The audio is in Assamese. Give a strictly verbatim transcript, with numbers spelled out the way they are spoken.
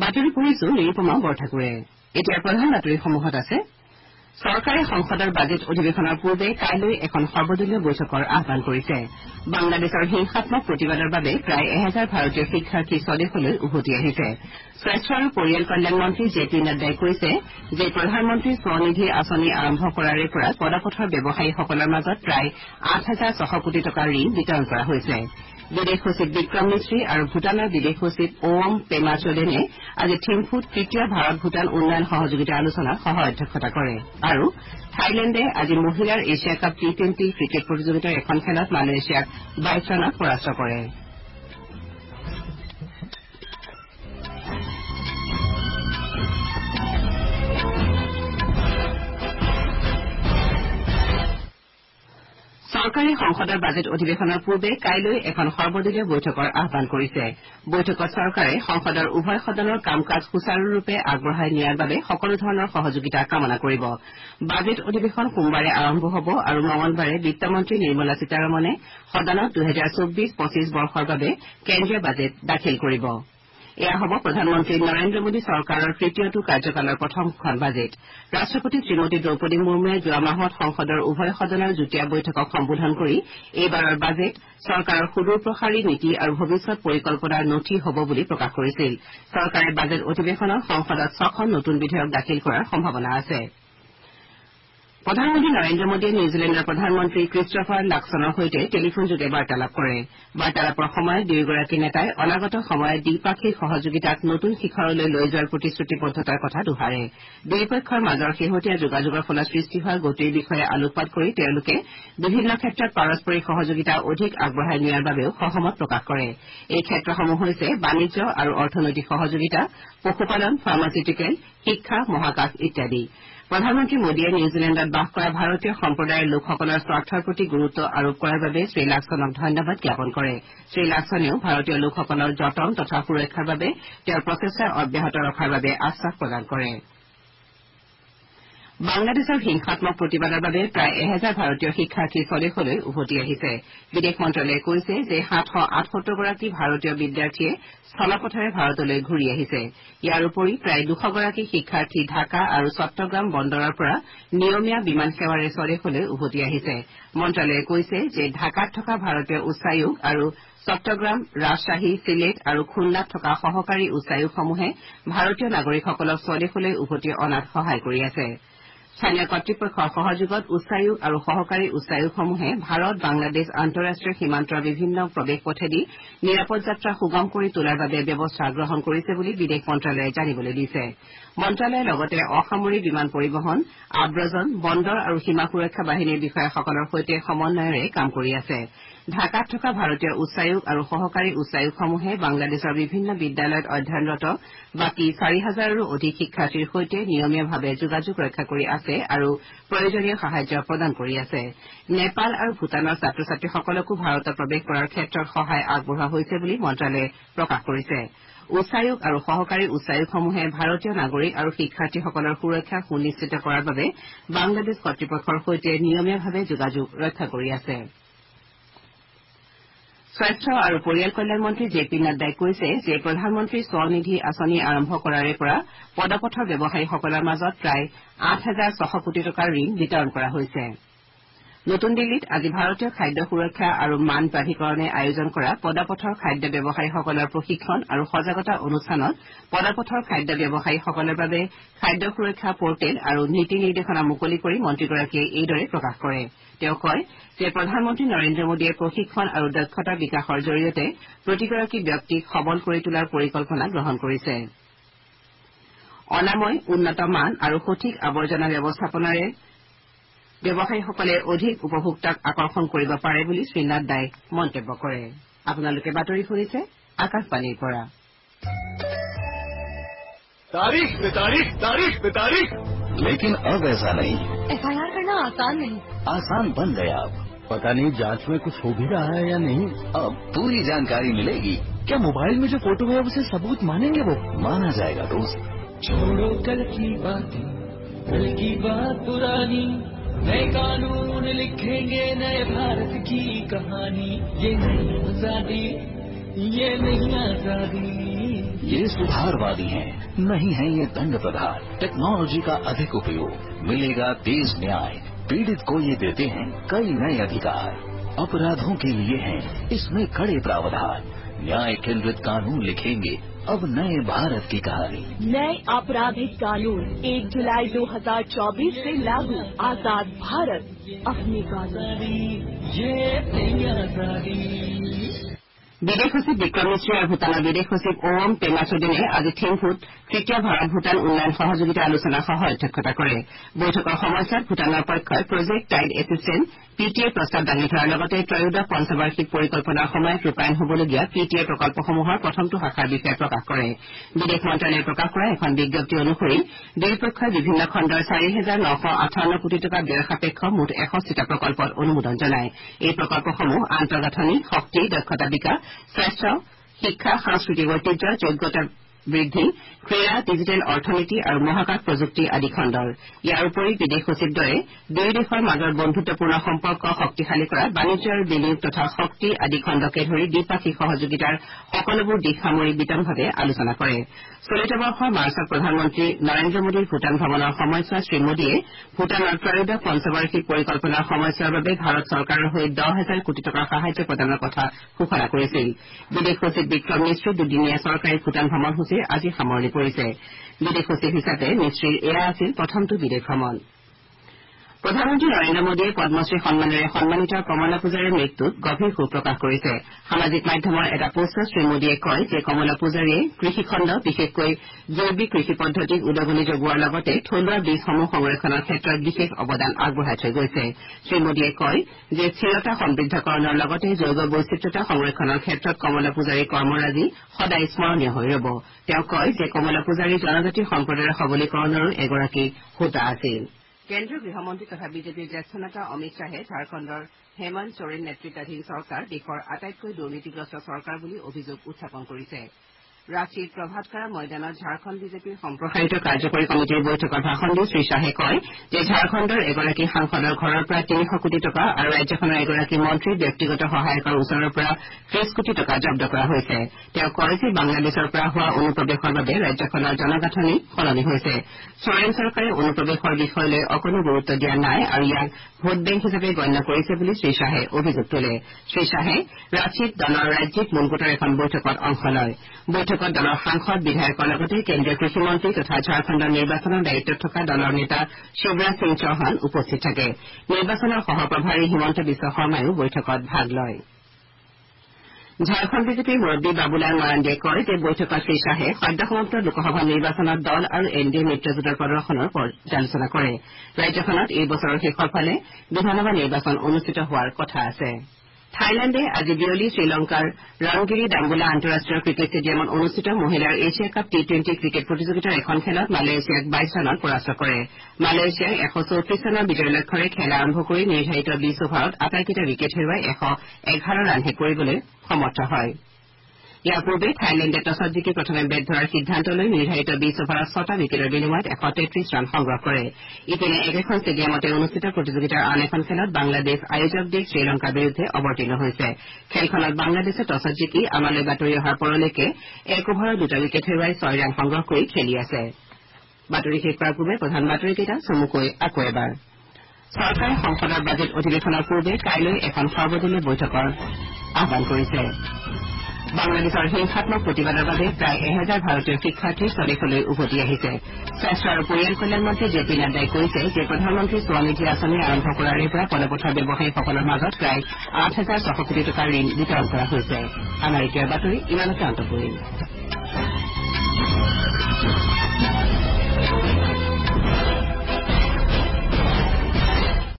বাতৰি পঢ়িছো নিৰুপমা বৰঠাকুৰে। এতিয়া প্ৰধান বাতৰিসমূহত আছে চৰকাৰে সংসদৰ বাজেট অধিৱেশনৰ পূৰ্বে কাইলৈ এখন সৰ্বদলীয় বৈঠকৰ আহান কৰিছে। বাংলাদেশৰ হিংসাত্মক প্ৰতিবাদৰ বাবে প্ৰায় এহেজাৰ ভাৰতীয় শিক্ষাৰ্থী স্বদেশলৈ উভতি আহিছে। স্বাস্থ্য আৰু পৰিয়াল কল্যাণ মন্ত্ৰী জে পি নাড্ডাই কৈছে যে প্ৰধানমন্ত্ৰী স্বনিধি আঁচনি আৰম্ভ কৰাৰে পৰা পদপথৰ ব্যৱসায়ীসকলৰ মাজত প্ৰায় আঠ হাজাৰ ছশ কোটি টকাৰ ঋণ বিতৰণ কৰা হৈছে। বিদেশ সচিব বিক্ৰম মিশ্ৰী আৰু ভূটানৰ বিদেশ সচিব ওৱম পেমা চোডেনে আজি থিম্ফুত তৃতীয় ভাৰত ভূটান উন্নয়ন সহযোগিতা আলোচনাত সহ অধ্যক্ষতা কৰে আৰু থাইলেণ্ডে আজি মহিলাৰ Asia cup T twenty cricket প্ৰতিযোগিতাৰ এখন খেলত মালয়েছিয়াক বাইছ ৰানত পৰাস্ত কৰে। চৰকাৰে সংসদৰ বাজেট অধিৱেশনৰ পূৰ্বে কাইলৈ এখন সৰ্বদলীয় বৈঠকৰ আহান কৰিছে। বৈঠকত চৰকাৰে সংসদৰ উভয় সদনৰ কাম কাজ সুচাৰুৰূপে আগবঢ়াই নিয়াৰ বাবে সকলো ধৰণৰ সহযোগিতা কামনা কৰিব। বাজেট অধিৱেশন সোমবাৰে আৰম্ভ হ'ব আৰু মঙলবাৰে বিত্তমন্ত্ৰী নিৰ্মলা সীতাৰমণে সদনত দুহেজাৰ চৌবিশ পঁচিশ বৰ্ষৰ বাবে কেন্দ্ৰীয় বাজেট দাখিল কৰিব। এয়া হ'ব প্ৰধানমন্ত্ৰী নৰেন্দ্ৰ মোদী চৰকাৰৰ তৃতীয়টো কাৰ্যকালৰ প্ৰথমখন বাজেট। ৰাষ্ট্ৰপতি শ্ৰীমতী দ্ৰৌপদী মুৰ্মুৱে যোৱা মাহত সংসদৰ উভয় সদনৰ যুটীয়া বৈঠকক সম্বোধন কৰি এইবাৰৰ বাজেট চৰকাৰৰ সুদূৰপ্ৰসাৰী নীতি আৰু ভৱিষ্যৎ পৰিকল্পনাৰ নথি হ'ব বুলি প্ৰকাশ কৰিছিল। চৰকাৰে বাজেট অধিৱেশনত সংসদত ছখন নতুন বিধেয়ক দাখিল কৰাৰ সম্ভাৱনা আছে। প্ৰধানমন্ত্ৰী নৰেন্দ্ৰ মোদীয়ে নিউজিলেণ্ডৰ প্ৰধানমন্ত্ৰী ক্ৰিষ্টফাৰ লাকছনৰ সৈতে টেলিফোনযোগে বাৰ্তালাপ কৰে। বাৰ্তালাপৰ সময়ত দুয়োগৰাকী নেতাই অনাগত সময়ত দ্বিপাক্ষিক সহযোগিতাক নতুন শিখৰলৈ লৈ যোৱাৰ প্ৰতিশ্ৰুতিবদ্ধতাৰ কথা দোহাৰে। দুয়োপক্ষৰ মাজৰ শেহতীয়া যোগাযোগৰ ফলত সৃষ্টি হোৱা গতিৰ বিষয়ে আলোকপাত কৰি তেওঁলোকে বিভিন্ন ক্ষেত্ৰত পাৰস্পৰিক সহযোগিতা অধিক আগবঢ়াই নিয়াৰ বাবেও সহমত প্ৰকাশ কৰে। এই ক্ষেত্ৰসমূহ হৈছে বাণিজ্য আৰু অৰ্থনৈতিক সহযোগিতা, পশুপালন, ফাৰ্মাচিউটিকেল, শিক্ষা, মহাকাশ ইত্যাদি। প্ৰধানমন্ত্ৰী মোদীয়ে নিউজিলেণ্ডত বাস কৰা ভাৰতীয় সম্প্ৰদায়ৰ লোকসকলৰ স্বাৰ্থৰ প্ৰতি গুৰুত্ব আৰোপ কৰাৰ বাবে শ্ৰীলাকছনক ধন্যবাদ জ্ঞাপন কৰে। শ্ৰীলাকছনেও ভাৰতীয় লোকসকলৰ যতন তথা সুৰক্ষাৰ বাবে তেওঁৰ প্ৰচেষ্টা অব্যাহত ৰখাৰ বাবে আশ্বাস প্ৰদান কৰে। বাংলাদেশৰ হিংসাত্মক প্ৰতিবাদৰ বাবে প্ৰায় এহেজাৰ ভাৰতীয় শিক্ষাৰ্থী স্বদেশলৈ উভতি আহিছে। বিদেশ মন্ত্ৰালয়ে কৈছে যে সাতশ আঠসত্তৰগৰাকী ভাৰতীয় বিদ্যাৰ্থীয়ে স্থলপথেৰে ভাৰতলৈ ঘূৰি আহিছে। ইয়াৰ উপৰি প্ৰায় দুশগৰাকী শিক্ষাৰ্থী ঢাকা আৰু চট্টগ্ৰাম বন্দৰৰ পৰা নিয়মীয়া বিমান সেৱাৰে স্বদেশলৈ উভতি আহিছে। মন্ত্ৰালয়ে কৈছে যে ঢাকাত থকা ভাৰতীয় উচ্চায়োগ আৰু চট্টগ্ৰাম, ৰাজশ্বাহী, চিলেট আৰু খুলনাত থকা সহকাৰী উচ্চায়োগসমূহে ভাৰতীয় নাগৰিকসকলক স্বদেশলৈ উভতি অনাত সহায় কৰি আছে। স্থানীয় কৰ্তৃপক্ষৰ সহযোগত উচ্চায়োগ আৰু সহকাৰী উচ্চায়োগসমূহে ভাৰত বাংলাদেশ আন্তঃৰাষ্ট্ৰীয় সীমান্তৰ বিভিন্ন প্ৰৱেশ পথেদি নিৰাপদ যাত্ৰা সুগম কৰি তোলাৰ বাবে ব্যৱস্থা গ্ৰহণ কৰিছে বুলি বিদেশ মন্ত্ৰালয়ে জানিবলৈ দিছে। মন্ত্ৰালয়ে লগতে অসামৰিক বিমান পৰিবহণ, আব্ৰজন, বন্দৰ আৰু সীমা সুৰক্ষা বাহিনীৰ বিষয়াসকলৰ সৈতে সমন্বয়েৰে কাম কৰি আছে। ঢাকাত থকা ভাৰতীয় উচ্চায়োগ আৰু সহকাৰী উচ্চায়োগসমূহে বাংলাদেশৰ বিভিন্ন বিদ্যালয়ত অধ্যয়নৰত বাকী চাৰি হাজাৰৰো অধিক শিক্ষাৰ্থীৰ সৈতে নিয়মীয়াভাৱে যোগাযোগ ৰক্ষা কৰি আছে আৰু প্ৰয়োজনীয় সাহায্য প্ৰদান কৰি আছে। নেপাল আৰু ভূটানৰ ছাত্ৰ ছাত্ৰীসকলকো ভাৰতত প্ৰৱেশ কৰাৰ ক্ষেত্ৰত সহায় আগবঢ়োৱা হৈছে বুলি মন্ত্ৰালয়ে প্ৰকাশ কৰিছে। উচ্চায়োগ আৰু সহকাৰী উচ্চায়োগসমূহে ভাৰতীয় নাগৰিক আৰু শিক্ষাৰ্থীসকলৰ সুৰক্ষা সুনিশ্চিত কৰাৰ বাবে বাংলাদেশ কৰ্তৃপক্ষৰ সৈতে নিয়মীয়াভাৱে যোগাযোগ ৰক্ষা কৰি আছে। স্বাস্থ্য আৰু পৰিয়াল কল্যাণ মন্ত্ৰী জে পি নাড্ডাই কৈছে যে প্ৰধানমন্ত্ৰী স্বনিধি আঁচনি আৰম্ভ কৰাৰে পৰা পদপথৰ ব্যৱসায়ীসকলৰ মাজত প্ৰায় আঠ হাজাৰ ছশ কোটি টকাৰ ঋণ বিতৰণ কৰা হৈছে। নতুন দিল্লীত আজি ভাৰতীয় খাদ্য সুৰক্ষা আৰু মান প্ৰাধিকৰণে আয়োজন কৰা পদপথৰ খাদ্য ব্যৱসায়ীসকলৰ প্ৰশিক্ষণ আৰু সজাগতা অনুষ্ঠানত পদপথৰ খাদ্য ব্যৱসায়ীসকলৰ বাবে খাদ্য সুৰক্ষা পৰ্টেল আৰু নীতি নিৰ্দেশনা মুকলি কৰি মন্ত্ৰীগৰাকীয়ে এইদৰে প্ৰকাশ কৰে। তেওঁ কয় যে প্ৰধানমন্ত্ৰী নৰেন্দ্ৰ মোদীয়ে প্ৰশিক্ষণ আৰু দক্ষতা বিকাশৰ জৰিয়তে প্ৰতিগৰাকী ব্যক্তিক সবল কৰি তোলাৰ পৰিকল্পনা গ্ৰহণ কৰিছে। অনাময়, উন্নত মান আৰু সঠিক আৱৰ্জনা ব্যৱস্থাপনাৰে ব্যৱসায়ীসকলে অধিক উপভোক্তাক আকৰ্ষণ কৰিব পাৰে বুলি শ্ৰীনাড্ডাই মন্তব্য কৰে। আপোনালোকে বাতৰি শুনিছে আকাশবাণীৰ পৰা। तारीख पे तारीख तारीख पे तारीख लेकिन अब ऐसा नहीं। एफ आई आर करना आसान नहीं, आसान बन गया अब। पता नहीं जांच में कुछ हो भी रहा है या नहीं। अब पूरी जानकारी मिलेगी। क्या मोबाइल में जो फोटो है उसे सबूत मानेंगे वो? माना जाएगा दोस्त। छोड़ो कल की बातें, कल की बात पुरानी, नए कानून लिखेंगे नए भारत की कहानी। ये नहीं आजादी, ये नहीं आजादी, ये सुधारवादी हैं, नहीं है ये दंड प्रधान। टेक्नोलॉजी का अधिक उपयोग, मिलेगा तेज न्याय, पीड़ित को ये देते हैं कई नए अधिकार। अपराधों के लिए हैं इसमें कड़े प्रावधान, न्याय केंद्रित कानून लिखेंगे अब नए भारत की कहानी। नए आपराधिक कानून एक जुलाई दो हजार चौबीस से लागू। आजाद भारत अपनी कानून। বিদেশ সচিব বিক্ৰম মিশ্ৰী আৰু ভূটানৰ বিদেশ সচিব ওম পেমাচুদিনে আজি থিম্ফুত তৃতীয় ভাৰত ভূটান উন্নয়ন সহযোগিতা আলোচনাৰ সহ অধ্যক্ষতা কৰে। বৈঠকৰ সময়ছোৱাত ভূটানৰ পক্ষই project tied assistant P T A প্ৰস্তাৱ দাঙি ধৰাৰ লগতে ত্ৰয়োদশ পঞ্চবাৰ্ষিক পৰিকল্পনাৰ সময়ত ৰূপায়ণ হবলগীয়া পি টি এ প্ৰকল্পসমূহৰ প্ৰথমটো শাখাৰ বিষয়ে প্ৰকাশ কৰে। বিদেশ মন্ত্ৰালয়ে প্ৰকাশ কৰা এখন বিজ্ঞপ্তি অনুসৰি দুয়োপক্ষই বিভিন্ন খণ্ডৰ চাৰি হাজাৰ নশ আঠাৱন্ন কোটি টকা ব্যয় সাপেক্ষ মুঠ এষষ্ঠিটা প্ৰকল্পত অনুমোদন জনায়। এই প্ৰকল্পসমূহ আন্তঃগাঁথনি, শক্তি, দক্ষতা বিকাশ, স্বাস্থ্য, শিক্ষা, সাংস্কৃতিক ঐতিহ্য, যোগ্যতা বৃদ্ধি, ক্ৰীড়া, ডিজিটেল অৰ্থনীতি আৰু মহাকাশ প্ৰযুক্তি আদি খণ্ডৰ। ইয়াৰ উপৰি বিদেশ সচিবদ্বয়ে দুয়ো দেশৰ মাজৰ বন্ধুত্বপূৰ্ণ সম্পৰ্ক শক্তিশালী কৰা, বাণিজ্য আৰু বিনিয়োগ তথা শক্তি আদি খণ্ডকে ধৰি দ্বিপাক্ষিক সহযোগিতাৰ সকলোবোৰ দিশ সামৰি বিতংভাৱে আলোচনা কৰে। চলিত বৰ্ষৰ মাৰ্চত প্ৰধানমন্ত্ৰী নৰেন্দ্ৰ মোদীৰ ভূটান ভ্ৰমণৰ সময়ছোৱাত শ্ৰীমোদীয়ে ভূটানৰ ত্ৰয়োদশ পঞ্চবাৰ্ষিক পৰিকল্পনাৰ সময়ছোৱাৰ বাবে ভাৰত চৰকাৰৰ হৈ দহ হাজাৰ কোটি টকাৰ সাহায্য প্ৰদানৰ কথা ঘোষণা কৰিছিল। বিদেশ সচিব বিক্ৰম মিশ্ৰীৰ দুদিনীয়া চৰকাৰী ভূটান ভ্ৰমণসূচীৰ আজি সামৰণি পৰিছে। বিদেশ সচিব হিচাপে মিশ্ৰীৰ এয়া আছিল প্ৰথমটো বিদেশ ভ্ৰমণ। প্ৰধানমন্ত্ৰী নৰেন্দ্ৰ মোদীয়ে পদ্মশ্ৰী সন্মানেৰে সন্মানিত কমলা পূজাৰীৰ মৃত্যুত গভীৰ শোক প্ৰকাশ কৰিছে। সামাজিক মাধ্যমৰ এটা পোষ্টত শ্ৰীমোদীয়ে কয় যে কমলা পূজাৰীয়ে কৃষিখণ্ড, বিশেষকৈ জৈৱিক কৃষি পদ্ধতিক উদগনি যোগোৱাৰ লগতে থলুৱা বীজসমূহ সংৰক্ষণৰ ক্ষেত্ৰত বিশেষ অৱদান আগবঢ়াই থৈ গৈছে। শ্ৰীমোদীয়ে কয় যে স্থিৰতা সমৃদ্ধকৰণৰ লগতে জৈৱ বৈচিত্ৰতা সংৰক্ষণৰ ক্ষেত্ৰত কমলা পূজাৰীৰ কৰ্মৰাজি সদায় স্মৰণীয় হৈ ৰব। তেওঁ কয় যে কমলা পূজাৰী জনজাতি সম্প্ৰদায়ৰ সবলীকৰণৰো এগৰাকী হোতা আছিল। কেন্দ্ৰীয় গৃহমন্ত্ৰী তথা বিজেপিৰ জ্যেষ্ঠ নেতা অমিত শ্বাহে ঝাৰখণ্ডৰ হেমন্ত সোৰেন নেতৃত্বাধীন চৰকাৰ দেশৰ আটাইতকৈ দুৰ্নীতিগ্ৰস্ত চৰকাৰ বুলি অভিযোগ উত্থাপন কৰিছে। ৰাঁচীৰ প্ৰভাতকাৰা ময়দানত ঝাৰখণ্ড বিজেপিৰ সম্প্ৰসাৰিত কাৰ্যকৰী কমিটিৰ বৈঠকত ভাষণ দি শ্ৰীশ্বাহে কয় যে ঝাৰখণ্ডৰ এগৰাকী সাংসদৰ ঘৰৰ পৰা তিনিশ কোটি টকা আৰু ৰাজ্যখনৰ এগৰাকী মন্ত্ৰীৰ ব্যক্তিগত সহায়কৰ ওচৰৰ পৰা ত্ৰিশ কোটি টকা জব্দ কৰা হৈছে। তেওঁ কয় যে বাংলাদেশৰ পৰা হোৱা অনুপ্ৰৱেশৰ বাবে ৰাজ্যখনৰ জনগাঁথনি সলনি হৈছে। সোৰেন চৰকাৰে অনুপ্ৰৱেশৰ বিষয়লৈ অকণো গুৰুত্ব দিয়া নাই আৰু ইয়াক ভোট বেংক হিচাপে গণ্য কৰিছে বুলি শ্ৰীশ্বাহে অভিযোগ তোলে। শ্ৰীশ্বাহে ৰাঁচীত দলৰ ৰাজ্যিক মুনগোটৰ এখন বৈঠকত অংশ লয়। বৈঠকত দলৰ সাংসদ, বিধায়কৰ লগতে কেন্দ্ৰীয় কৃষিমন্ত্ৰী তথা ঝাৰখণ্ডৰ নিৰ্বাচনৰ দায়িত্বত থকা দলৰ নেতা শিৱৰাজ সিং চৌহান উপস্থিত থাকে। নিৰ্বাচনৰ সহপ্ৰভাৰী হিমন্ত বিশ্ব শৰ্মায়ো বৈঠকত ভাগ লয়। ঝাৰখণ্ড বিজেপিৰ মুৰববী বাবুলাল মাৰাণ্ডীয়ে কয় যে বৈঠকত শ্ৰীশ্বাহে সদ্যসমাপ্ত লোকসভা নিৰ্বাচনত দল আৰু এন ডি এ মিত্ৰজোঁটৰ প্ৰদৰ্শনৰ পৰ্যালোচনা কৰে। ৰাজ্যখনত এই বছৰৰ শেষৰ ফালে বিধানসভা নিৰ্বাচন অনুষ্ঠিত হোৱাৰ কথা আছে। থাইলেণ্ডে আজি বিয়লি শ্ৰীলংকাৰ ৰনগিৰি ডাম্বোলা আন্তঃৰাষ্ট্ৰীয় ক্ৰিকেট ষ্টেডিয়ামত অনুষ্ঠিত মহিলাৰ Asia cup T twenty cricket প্ৰতিযোগিতাৰ এখন খেলত মালয়েছিয়াক বাইছ ৰানত পৰাস্ত কৰে। মালয়েছিয়াই এশ চৌত্ৰিশ ৰানৰ বিজয়ৰ লক্ষ্যৰে খেল আৰম্ভ কৰি নিৰ্ধাৰিত বিছ অভাৰত আটাইকেইটা উইকেট হেৰুৱাই এশ এঘাৰ ৰানহে কৰিবলৈ সমৰ্থ হয়। ইয়াৰ পূৰ্বে থাইলেণ্ডে টছত জিকি প্ৰথমে বেট ধৰাৰ সিদ্ধান্ত লৈ নিৰ্ধাৰিত বিছ অভাৰত ছটা উইকেটৰ বিনিময়ত এশ তেত্ৰিশ ৰান সংগ্ৰহ কৰে। ইপিনে একেখন ষ্টেডিয়ামতে অনুষ্ঠিত প্ৰতিযোগিতাৰ আন এখন খেলত বাংলাদেশ আয়োজক দেশ শ্ৰীলংকাৰ বিৰুদ্ধে অৱতীৰ্ণ হৈছে। খেলখনত বাংলাদেশে টছত জিকি আমালৈ বাতৰি অহাৰ পৰলৈকে এক অভাৰত দুটা উইকেট হেৰুৱাই ছয় ৰান সংগ্ৰহ কৰি খেলি আছে। বাতৰি শেষ কৰাৰ পূৰ্বে প্ৰধান বাতৰিকেইটা চমুকৈ আকৌ এবাৰ। চৰকাৰে সংসদৰ বাজেট অধিৱেশনৰ পূৰ্বে কাইলৈ এখন সৰ্বদলীয় বৈঠকৰ আহ্বান কৰিছে। বাংলাদেশৰ হিংসাত্মক প্ৰতিবাদৰ বাবে প্ৰায় এহেজাৰ ভাৰতীয় শিক্ষাৰ্থী স্বদেশলৈ উভতি আহিছে। স্বাস্থ্য আৰু পৰিয়াল কল্যাণ মন্ত্ৰী জে পি নাড্ডাই কৈছে যে প্ৰধানমন্ত্ৰী স্বনিধি আঁচনি আৰম্ভ কৰাৰে পৰা পদপথৰ ব্যৱসায়ীসকলৰ মাজত প্ৰায় আঠ হাজাৰ ছশ কোটি টকাৰ ঋণ বিতৰণ কৰা হৈছে। আমাৰ এতিয়া বাতৰি ইমানতে অন্ত পৰিল।